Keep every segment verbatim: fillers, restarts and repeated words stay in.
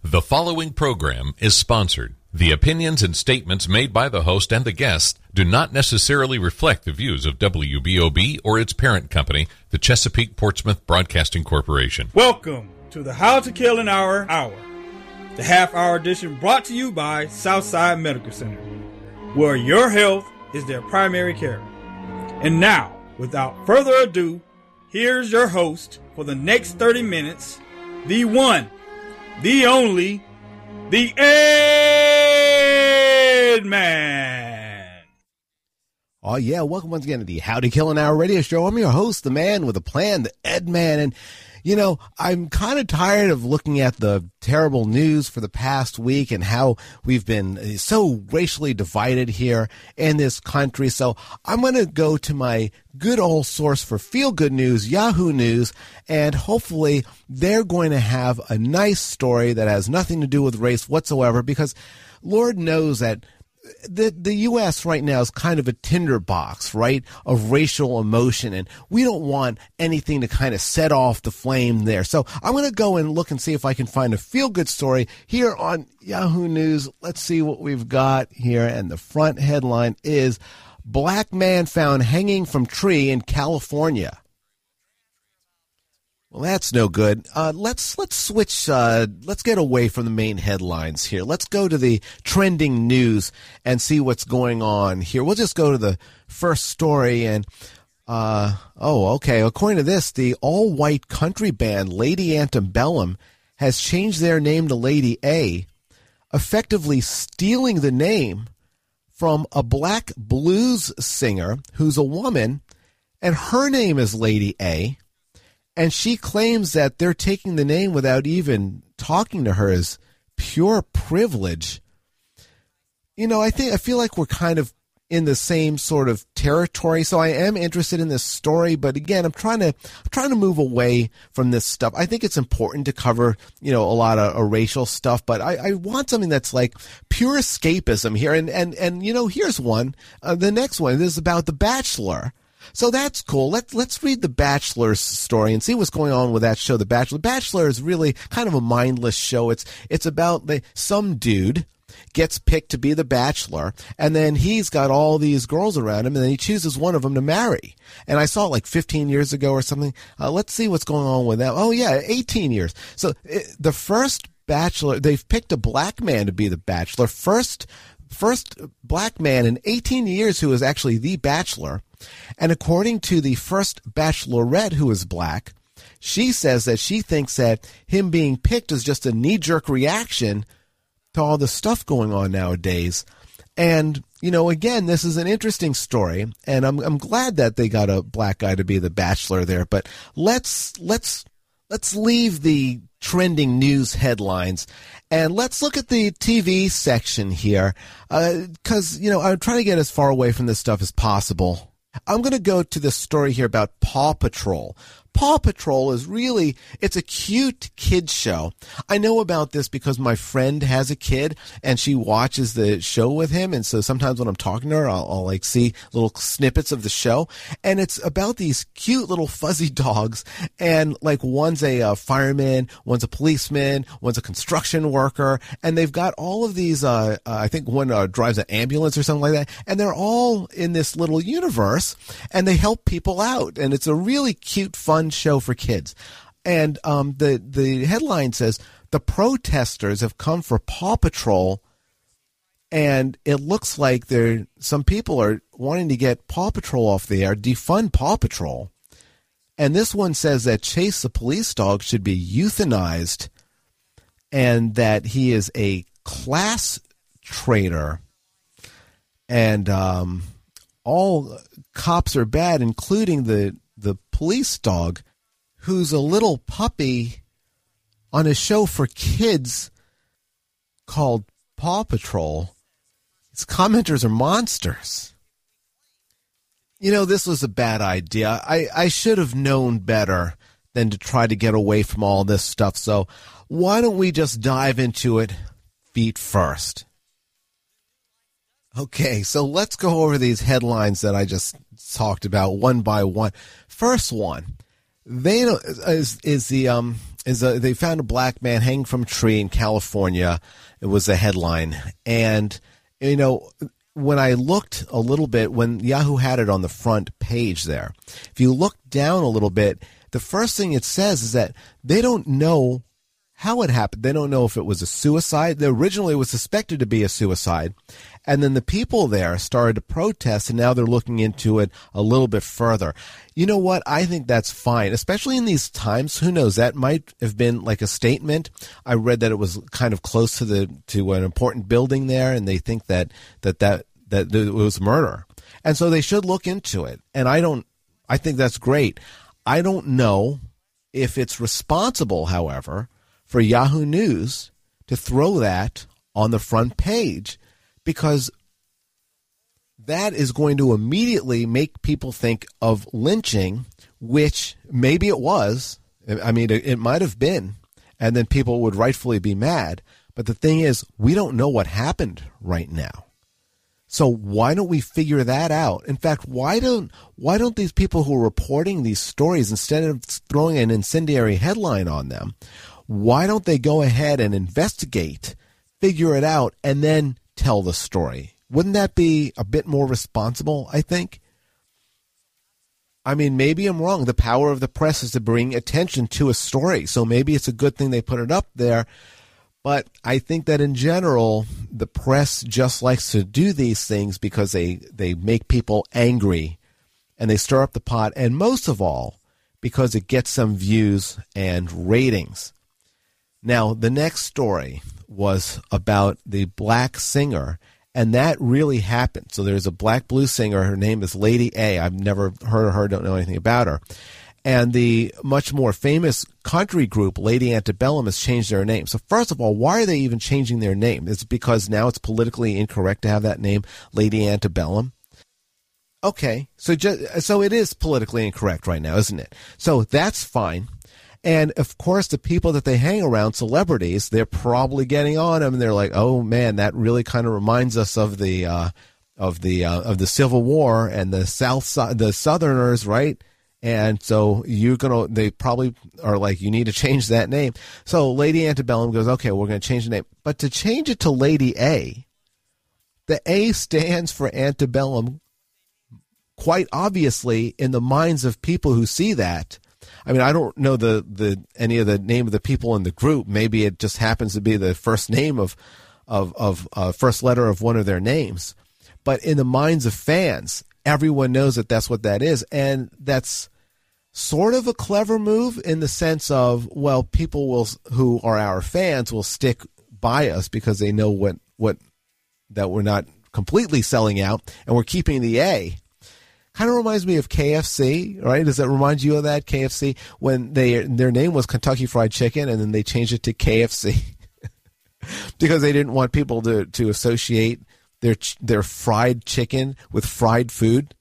The following program is sponsored. The opinions and statements made by the host and the guests do not necessarily reflect the views of W B O B or its parent company, the Chesapeake Portsmouth Broadcasting Corporation. Welcome to the How to Kill an Hour Hour, the half-hour edition brought to you by Southside Medical Center, where your health is their primary care. And now, without further ado, here's your host for the next thirty minutes, the one, the only, the Ed Man. Oh, yeah. Welcome once again to the How to Kill an Hour radio show. I'm your host, the man with a plan, the Ed Man. And, you know, I'm kind of tired of looking at the terrible news for the past week and how we've been so racially divided here in this country. So I'm going to go to my good old source for feel-good news, Yahoo News, and hopefully they're going to have a nice story that has nothing to do with race whatsoever, because Lord knows that The the U S right now is kind of a tinderbox, right, of racial emotion, and we don't want anything to kind of set off the flame there. So I'm going to go and look and see if I can find a feel-good story here on Yahoo News. Let's see what we've got here, and the front headline is, Black Man Found Hanging from Tree in California. Well, that's no good. Uh, let's let's switch. Uh, let's get away from the main headlines here. Let's go to the trending news and see what's going on here. We'll just go to the first story. And uh, oh, okay. According to this, the all-white country band Lady Antebellum has changed their name to Lady A, effectively stealing the name from a black blues singer who's a woman, and her name is Lady A. And she claims that they're taking the name without even talking to her as pure privilege. You know, I think I feel like we're kind of in the same sort of territory. So I am interested in this story, but again, I'm trying to I'm trying to move away from this stuff. I think it's important to cover, you know, a lot of uh, racial stuff, but I, I want something that's like pure escapism here. And and and you know, here's one. Uh, the next one, this is about The Bachelor. So that's cool. Let's let's read The Bachelor's story and see what's going on with that show, The Bachelor. The Bachelor is really kind of a mindless show. It's it's about the, some dude gets picked to be the Bachelor, and then he's got all these girls around him, and then he chooses one of them to marry. And I saw it like fifteen years ago or something. Uh, let's see what's going on with that. Oh, yeah, eighteen years. So it, the first Bachelor, they've picked a black man to be the Bachelor. First, first black man in eighteen years who is actually the Bachelor. And according to the first Bachelorette, who is black, she says that she thinks that him being picked is just a knee-jerk reaction to all the stuff going on nowadays. And, you know, again, this is an interesting story, and I'm I'm glad that they got a black guy to be the Bachelor there. But let's let's let's leave the trending news headlines and let's look at the T V section here, because, uh, you know, I'm trying to get as far away from this stuff as possible. I'm going to go to this story here about Paw Patrol. Paw Patrol is really, it's a cute kid show. I know about this because my friend has a kid and she watches the show with him. And so sometimes when I'm talking to her, I'll, I'll like see little snippets of the show. And it's about these cute little fuzzy dogs. And like one's a uh, fireman, one's a policeman, one's a construction worker. And they've got all of these, uh, uh, I think one uh, drives an ambulance or something like that. And they're all in this little universe and they help people out. And it's a really cute, fun show for kids. And um, the, the headline says, the protesters have come for Paw Patrol, and it looks like there some people are wanting to get Paw Patrol off the air, defund Paw Patrol. And this one says that Chase the police dog should be euthanized and that he is a class traitor. And um, all cops are bad, including the the police dog, who's a little puppy on a show for kids called Paw Patrol. Its commenters are monsters. You know, this was a bad idea. I, I should have known better than to try to get away from all this stuff. So why don't we just dive into it feet first? Okay, so let's go over these headlines that I just talked about one by one. First one, they don't, is is the um is a, they found a black man hanging from a tree in California. It was a headline, and you know, when I looked a little bit, when Yahoo had it on the front page there, if you look down a little bit, the first thing it says is that they don't know how it happened. They don't know if it was a suicide. Originally, it was suspected to be a suicide. And then the people there started to protest, and now they're looking into it a little bit further. You know what? I think that's fine, especially in these times. Who knows? That might have been like a statement. I read that it was kind of close to the to an important building there, and they think that that, that, that it was murder. And so they should look into it. And I don't. I think that's great. I don't know if it's responsible, however, for Yahoo News to throw that on the front page, because that is going to immediately make people think of lynching, which maybe it was. I mean, it, it might have been, and then people would rightfully be mad. But the thing is, we don't know what happened right now. So why don't we figure that out? In fact, why don't why don't these people who are reporting these stories, instead of throwing an incendiary headline on them, why don't they go ahead and investigate, figure it out, and then tell the story? Wouldn't that be a bit more responsible, I think? I mean, maybe I'm wrong. The power of the press is to bring attention to a story, so maybe it's a good thing they put it up there. But I think that in general, the press just likes to do these things because they, they make people angry and they stir up the pot, and most of all, because it gets some views and ratings. Now, the next story was about the black singer, and that really happened. So there's a black blues singer. Her name is Lady A. I've never heard of her, don't know anything about her. And the much more famous country group, Lady Antebellum, has changed their name. So first of all, why are they even changing their name? Is it because now it's politically incorrect to have that name, Lady Antebellum? Okay, so just, so it is politically incorrect right now, isn't it? So that's fine. And, of course, the people that they hang around, celebrities, they're probably getting on them, and they're like, oh, man, that really kind of reminds us of the uh, of the uh, of the Civil War and the South, the Southerners, right? And so you're going to, they probably are like, you need to change that name. So Lady Antebellum goes, okay, we're going to change the name. But to change it to Lady A, the A stands for Antebellum, quite obviously in the minds of people who see that. I mean, I don't know the, the any of the name of the people in the group. Maybe it just happens to be the first name of, of, of uh, first letter of one of their names. But in the minds of fans, everyone knows that that's what that is. And that's sort of a clever move in the sense of, well, people will who are our fans will stick by us because they know what, what that we're not completely selling out and we're keeping the A. Kind of reminds me of K F C, right? Does that remind you of that, K F C? When they their name was Kentucky Fried Chicken, and then they changed it to K F C because they didn't want people to, to associate their their fried chicken with fried food.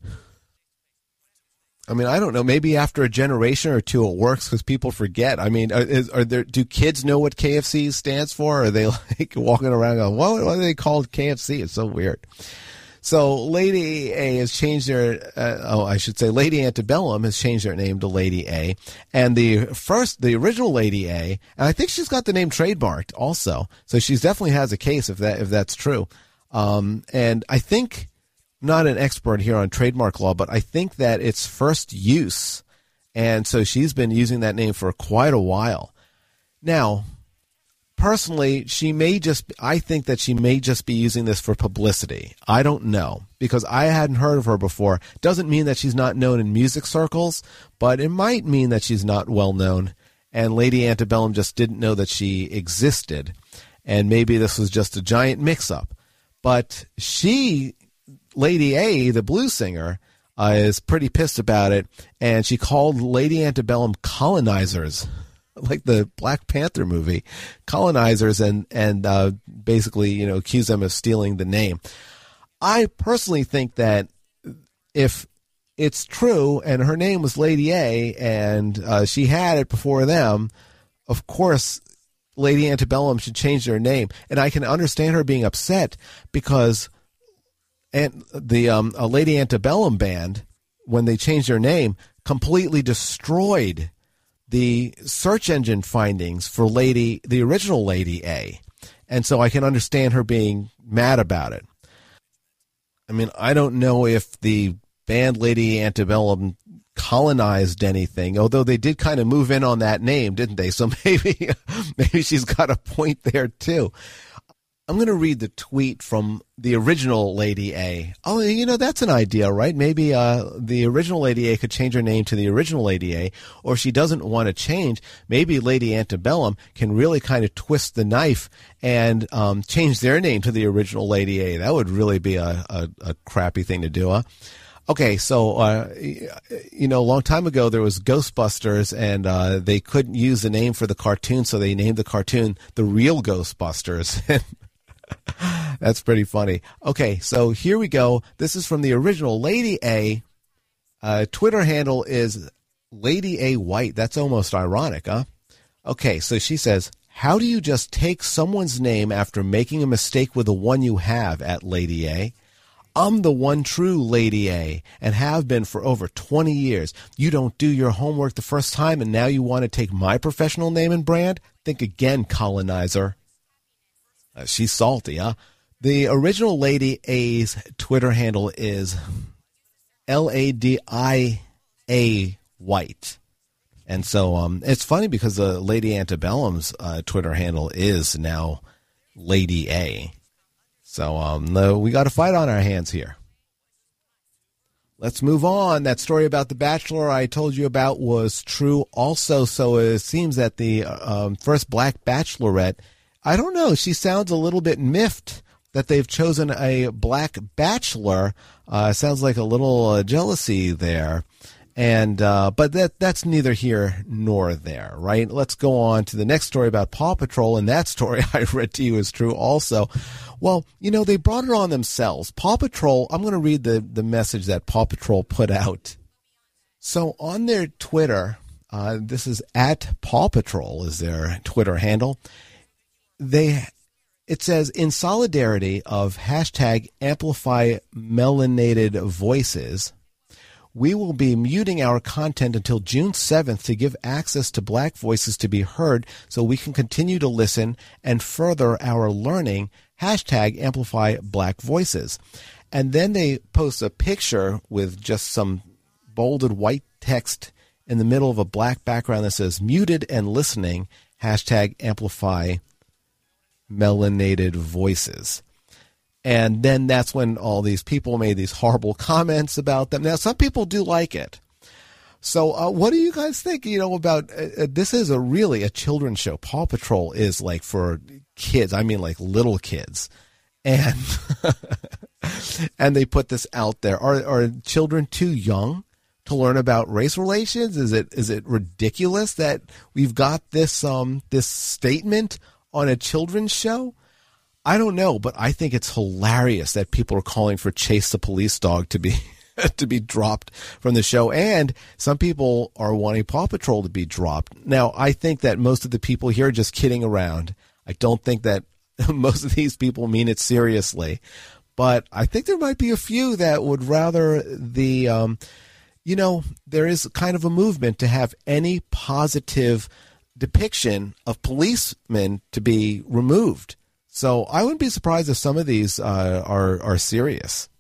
I mean, I don't know. Maybe after a generation or two, it works because people forget. I mean, are, is, are there? Do kids know what K F C stands for? Or are they like walking around going, "What? Why are they called K F C?" It's so weird. So Lady A has changed their, uh, oh, I should say Lady Antebellum has changed their name to Lady A. And the first, the original Lady A, and I think she's got the name trademarked also. So she definitely has a case if that, if that's true. Um, and I think, I'm not an expert here on trademark law, but I think that it's first use. And so she's been using that name for quite a while. Now, personally, she may just, I think that she may just be using this for publicity. I don't know, because I hadn't heard of her before. Doesn't mean that she's not known in music circles, but it might mean that she's not well known, and Lady Antebellum just didn't know that she existed, and maybe this was just a giant mix-up. But she, Lady A, the blues singer, uh, is pretty pissed about it, and she called Lady Antebellum colonizers, like the Black Panther movie, colonizers, and and uh, basically, you know, accuse them of stealing the name. I personally think that if it's true and her name was Lady A and uh, she had it before them, of course, Lady Antebellum should change their name. And I can understand her being upset because and the um, a Lady Antebellum band, when they changed their name, completely destroyed the search engine findings for Lady, the original Lady A. And so I can understand her being mad about it. I mean, I don't know if the band Lady Antebellum colonized anything, although they did kind of move in on that name, didn't they? So maybe maybe she's got a point there too. I'm going to read the tweet from the original Lady A. Oh, you know, that's an idea, right? Maybe uh, the original Lady A could change her name to the original Lady A, or if she doesn't want to change, maybe Lady Antebellum can really kind of twist the knife and um, change their name to the original Lady A. That would really be a, a, a crappy thing to do, huh? Okay, so, uh, you know, a long time ago there was Ghostbusters, and uh, they couldn't use the name for the cartoon, so they named the cartoon The Real Ghostbusters. That's pretty funny. Okay, so here we go. This is from the original Lady A. Uh, Twitter handle is Lady A White. That's almost ironic, huh? Okay, so she says, how do you just take someone's name after making a mistake with the one you have at Lady A? I'm the one true Lady A and have been for over twenty years. You don't do your homework the first time and now you want to take my professional name and brand? Think again, colonizer. Uh, she's salty, huh? The original Lady A's Twitter handle is L A D I A White. And so um, it's funny because the Lady Antebellum's uh, Twitter handle is now Lady A. So um, no, we got a fight on our hands here. Let's move on. That story about the Bachelor I told you about was true also. So it seems that the um, first black bachelorette, I don't know, she sounds a little bit miffed that they've chosen a black bachelor. Uh, sounds like a little uh, jealousy there. And uh, but that that's neither here nor there, right? Let's go on to the next story about Paw Patrol, and that story I read to you is true also. Well, you know, they brought it on themselves. Paw Patrol, I'm going to read the, the message that Paw Patrol put out. So on their Twitter, uh, this is at Paw Patrol is their Twitter handle. They It says, in solidarity of hashtag amplify melanated voices, we will be muting our content until June seventh to give access to black voices to be heard so we can continue to listen and further our learning. Hashtag amplify black voices. And then they post a picture with just some bolded white text in the middle of a black background that says muted and listening. Hashtag amplify melanated voices. And then that's when all these people made these horrible comments about them. Now, some people do like it. So uh, what do you guys think, you know, about uh, this is a really a children's show. Paw Patrol is like for kids. I mean, like little kids. And and they put this out there. Are are children too young to learn about race relations? Is it is it ridiculous that we've got this um this statement on a children's show? I don't know, but I think it's hilarious that people are calling for Chase the Police Dog to be to be dropped from the show, and some people are wanting Paw Patrol to be dropped. Now, I think that most of the people here are just kidding around. I don't think that most of these people mean it seriously, but I think there might be a few that would rather the, um, you know, there is kind of a movement to have any positive depiction of policemen to be removed. So I wouldn't be surprised if some of these uh, are are serious.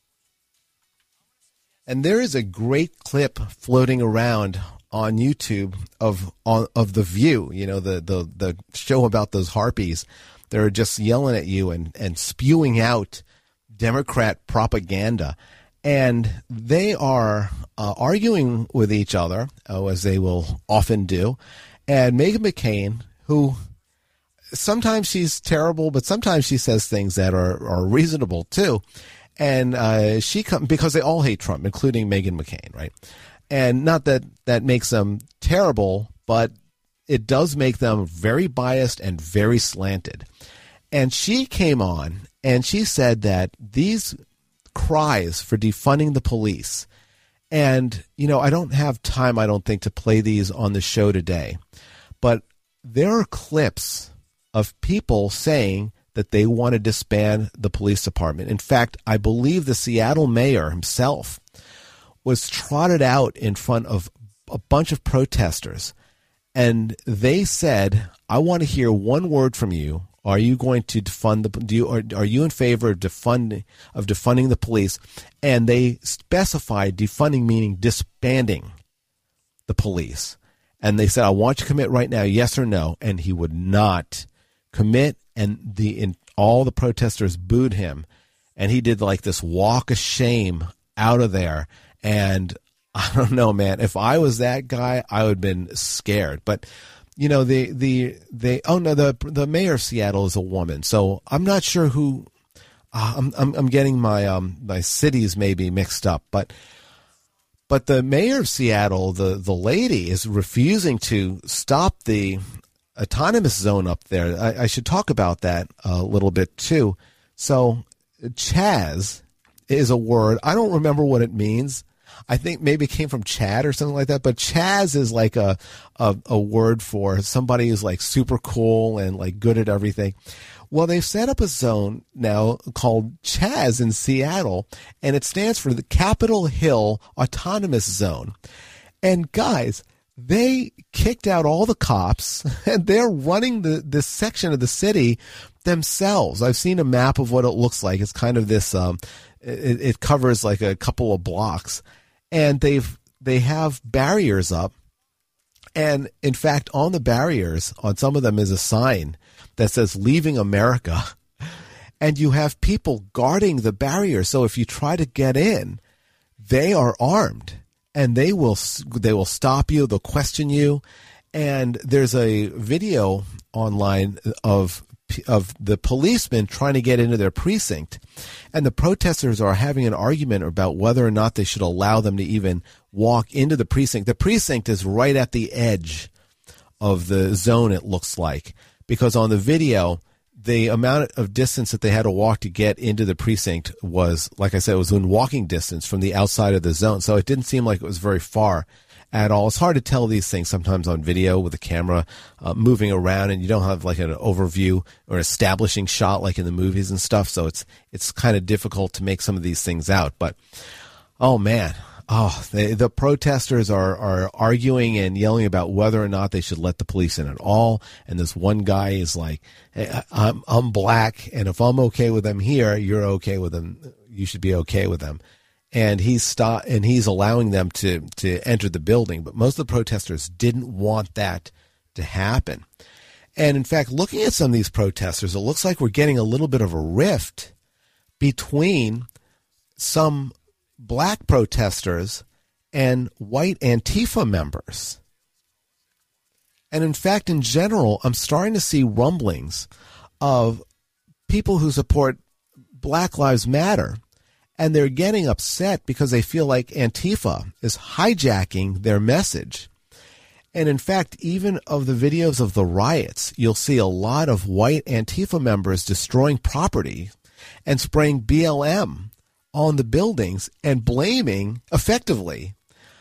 And there is a great clip floating around on YouTube of on, of The View, you know, the, the, the show about those harpies. They're just yelling at you and, and spewing out Democrat propaganda. And they are uh, arguing with each other, oh, as they will often do. And Meghan McCain, who sometimes she's terrible, but sometimes she says things that are, are reasonable too. And uh, she come because they all hate Trump, including Meghan McCain, right? And not that that makes them terrible, but it does make them very biased and very slanted. And she came on and she said that these cries for defunding the police, and, you know, I don't have time, I don't think, to play these on the show today, but there are clips of people saying that they want to disband the police department. In fact, I believe the Seattle mayor himself was trotted out in front of a bunch of protesters and they said, I want to hear one word from you. Are you going to defund the? Do you are, are you in favor of defunding of defunding the police? And they specified defunding meaning disbanding the police. And they said, I want you to commit right now, yes or no. And he would not commit. And the in, all the protesters booed him. And he did like this walk of shame out of there. And I don't know, man. If I was that guy, I would have been scared. But you know, the the they oh no, the the mayor of Seattle is a woman. So I'm not sure who. Uh, I'm I'm I'm getting my um my cities maybe mixed up, but. But the mayor of Seattle, the, the lady, is refusing to stop the autonomous zone up there. I, I should talk about that a little bit, too. So Chaz is a word. I don't remember what it means. I think maybe it came from Chad or something like that. But Chaz is like a, a, a word for somebody who's like super cool and like good at everything. Well, they've set up a zone now called Chaz in Seattle, and it stands for the Capitol Hill Autonomous Zone. And guys, they kicked out all the cops, and they're running the this section of the city themselves. I've seen a map of what it looks like. It's kind of this. Um, it, it covers like a couple of blocks, and they've they have barriers up, and in fact, on the barriers, on some of them is a sign that says "Leaving America," and you have people guarding the barrier. So if you try to get in, they are armed, and they will they will stop you. They'll question you. And there's a video online of of the policemen trying to get into their precinct, and the protesters are having an argument about whether or not they should allow them to even walk into the precinct. The precinct is right at the edge of the zone, it looks like. Because on the video, the amount of distance that they had to walk to get into the precinct was, like I said, it was in walking distance from the outside of the zone. So it didn't seem like it was very far at all. It's hard to tell these things sometimes on video with the camera uh, moving around, and you don't have like an overview or establishing shot like in the movies and stuff. So it's it's kind of difficult to make some of these things out. But, oh, man. Oh, they, the protesters are, are arguing and yelling about whether or not they should let the police in at all. And this one guy is like, hey, I'm, I'm black, and if I'm okay with them here, you're okay with them. You should be okay with them. And he's stop, and he's allowing them to, to enter the building. But most of the protesters didn't want that to happen. And in fact, looking at some of these protesters, it looks like we're getting a little bit of a rift between some black protesters and white Antifa members. And in fact, in general, I'm starting to see rumblings of people who support Black Lives Matter, and they're getting upset because they feel like Antifa is hijacking their message. And in fact, even of the videos of the riots, you'll see a lot of white Antifa members destroying property and spraying B L M on the buildings and blaming, effectively,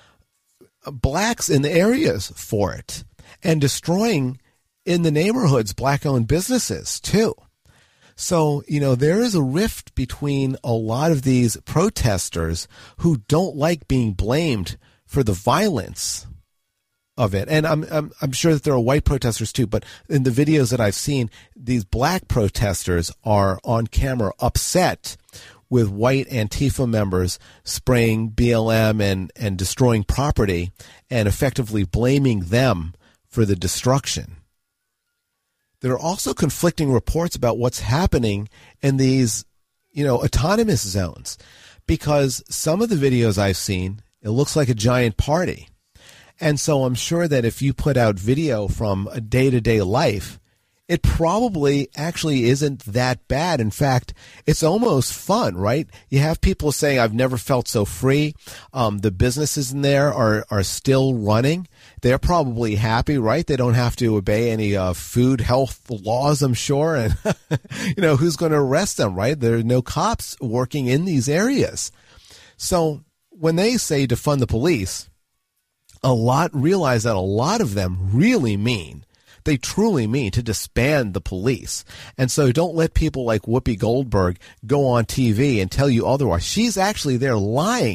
blacks in the areas for it, and destroying in the neighborhoods black-owned businesses too. So, you know, there is a rift between a lot of these protesters who don't like being blamed for the violence of it. And I'm, I'm, I'm sure that there are white protesters too, but in the videos that I've seen, these black protesters are on camera upset with white Antifa members spraying B L M and, and destroying property and effectively blaming them for the destruction. There are also conflicting reports about what's happening in these, you know, autonomous zones, because some of the videos I've seen, it looks like a giant party. And so I'm sure that if you put out video from a day-to-day life, it probably actually isn't that bad. In fact, it's almost fun, right? You have people saying, I've never felt so free. Um, the businesses in there are, are still running. They're probably happy, right? They don't have to obey any uh, food health laws, I'm sure. And, you know, who's going to arrest them, right? There are no cops working in these areas. So when they say defund the police, a lot realize that a lot of them really mean they truly mean to disband the police. And so don't let people like Whoopi Goldberg go on T V and tell you otherwise. She's actually there lying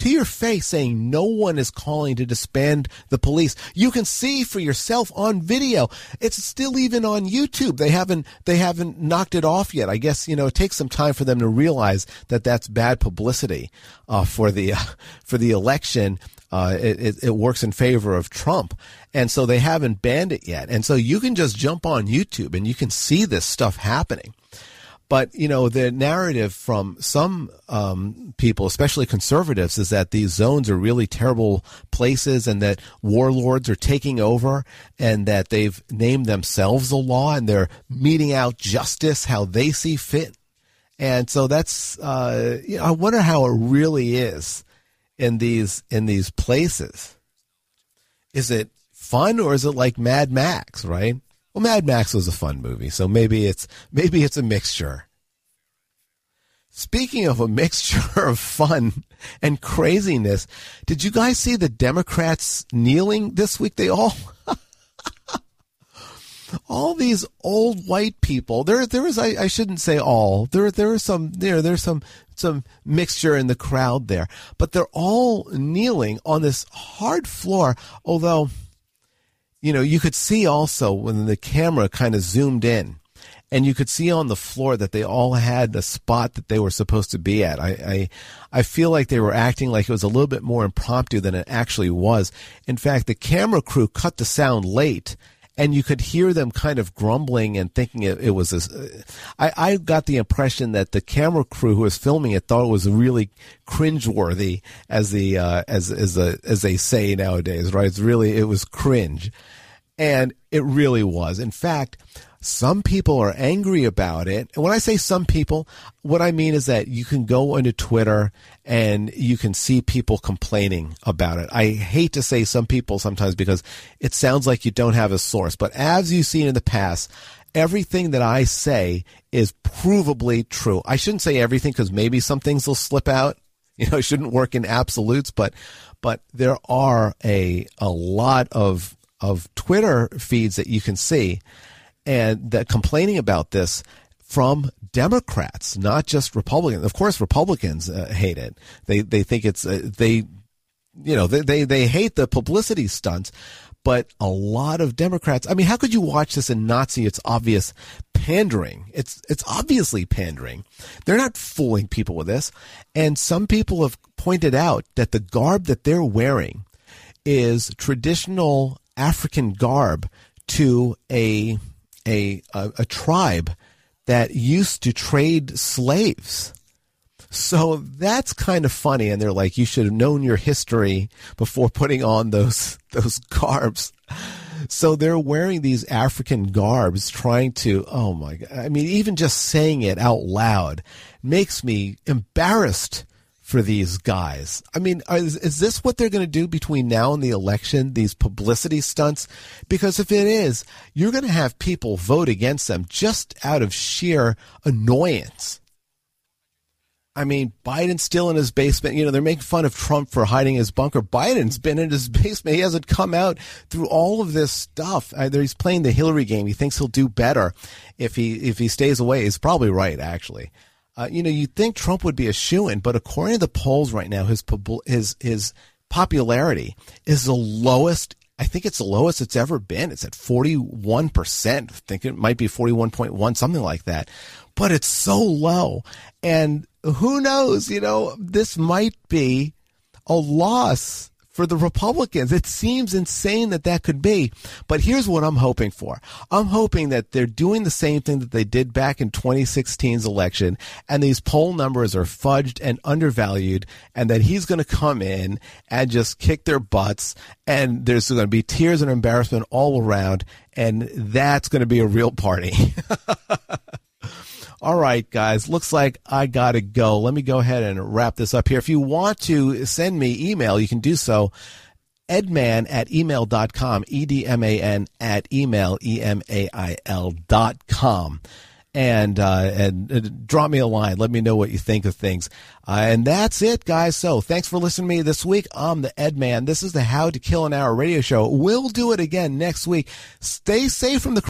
to your face saying no one is calling to disband the police. You can see for yourself on video. It's still even on YouTube. They haven't they haven't knocked it off yet. I guess, you know, it takes some time for them to realize that that's bad publicity uh, for the uh, for the election. Uh, it, it, it works in favor of Trump. And so they haven't banned it yet. And so you can just jump on YouTube and you can see this stuff happening. But, you know, the narrative from some um, people, especially conservatives, is that these zones are really terrible places and that warlords are taking over and that they've named themselves a law and they're meting out justice how they see fit. And so that's, uh, you know, I wonder how it really is in these in these places. Is it fun or is it like Mad Max, right? Well, Mad Max was a fun movie, so maybe it's maybe it's a mixture. Speaking of a mixture of fun and craziness, did you guys see the Democrats kneeling this week? They all, all these old white people. There, there is. I, I shouldn't say all. There, there is some. There, there's some some mixture in the crowd there, but they're all kneeling on this hard floor. Although, you know, you could see also when the camera kind of zoomed in, and you could see on the floor that they all had the spot that they were supposed to be at. I, I, I feel like they were acting like it was a little bit more impromptu than it actually was. In fact, the camera crew cut the sound late, and you could hear them kind of grumbling and thinking it, it was a, I, I got the impression that the camera crew who was filming it thought it was really cringeworthy, as the uh, as as a, as they say nowadays, right? It's really it was cringe, and it really was. In fact, some people are angry about it. And when I say some people, what I mean is that you can go onto Twitter and you can see people complaining about it. I hate to say some people sometimes because it sounds like you don't have a source. But as you've seen in the past, everything that I say is provably true. I shouldn't say everything because maybe some things will slip out. You know, it shouldn't work in absolutes, but but there are a a lot of of Twitter feeds that you can see and that complaining about this from Democrats, not just Republicans. Of course, Republicans uh, hate it. They they think it's uh, they, you know, they, they they hate the publicity stunts. But a lot of Democrats. I mean, how could you watch this and not see it's obvious pandering? It's it's obviously pandering. They're not fooling people with this. And some people have pointed out that the garb that they're wearing is traditional African garb to a A, a a tribe that used to trade slaves. So that's kind of funny. And they're like, you should have known your history before putting on those those garbs. So they're wearing these African garbs, trying to, oh my God. I mean, even just saying it out loud makes me embarrassed for these guys. I mean, is, is this what they're going to do between now and the election, these publicity stunts? Because if it is, you're going to have people vote against them just out of sheer annoyance. I mean, Biden's still in his basement. You know, they're making fun of Trump for hiding his bunker. Biden's been in his basement. He hasn't come out through all of this stuff. Either he's playing the Hillary game. He thinks he'll do better if he if he stays away. He's probably right, actually. Uh, you know, you'd think Trump would be a shoo-in, but according to the polls right now, his his his popularity is the lowest. I think it's the lowest it's ever been. It's at forty-one percent. I think it might be forty-one point one, something like that. But it's so low. And who knows, you know, this might be a loss for the Republicans. It seems insane that that could be. But here's what I'm hoping for. I'm hoping that they're doing the same thing that they did back in twenty sixteen's election, and these poll numbers are fudged and undervalued, and that he's going to come in and just kick their butts, and there's going to be tears and embarrassment all around, and that's going to be a real party. All right, guys, looks like I got to go. Let me go ahead and wrap this up here. If you want to send me email, you can do so. edman at email dot com, E D M A N at email, E M A I L dot com. And, uh, and uh, drop me a line. Let me know what you think of things. Uh, and that's it, guys. So thanks for listening to me this week. I'm the Ed Man. This is the How to Kill an Hour radio show. We'll do it again next week. Stay safe from the